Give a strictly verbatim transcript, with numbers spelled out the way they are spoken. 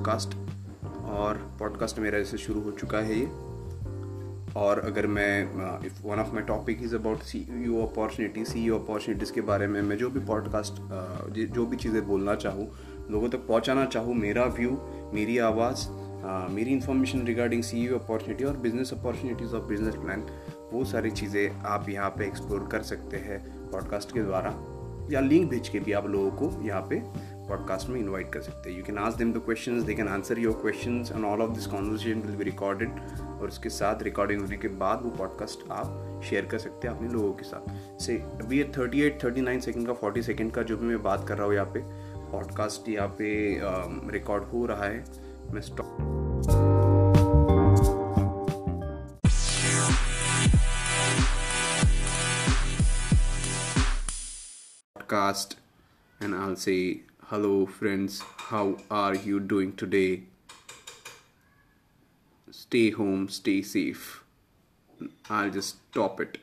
Podcast, और podcast मेरा जैसे शुरू हो चुका है ये। और अगर मैं if one of my topic is about C E O opportunity C E O opportunities के बारे में मैं जो भी पॉडकास्ट जो भी चीज़ें बोलना चाहूँ, लोगों तक पहुँचाना चाहूँ, मेरा व्यू, मेरी आवाज़, मेरी information regarding C E O opportunity और बिजनेस अपॉर्चुनिटीज़ और बिजनेस प्लान, वो सारी चीज़ें आप यहाँ पे एक्सप्लोर कर सकते हैं पॉडकास्ट के द्वारा, या लिंक भेज के भी आप लोगों को यहाँ पे पॉडकास्ट में इनवाइट कर सकते हैं। You can ask them the questions, they can answer your questions and all of this conversation will be recorded, और उसके साथ रिकॉर्डिंग होने के बाद वो पॉडकास्ट आप शेयर कर सकते हैं अपने लोगों के साथ। से अभी ये thirty eight thirty nine second का फोर्टी सेकेंड का जो भी मैं बात कर रहा हूँ यहाँ पे पॉडकास्ट यहाँ पे रिकॉर्ड हो रहा है। मैं stop podcast and I'll say, hello friends, how are you doing today? Stay home, stay safe. I'll just stop it.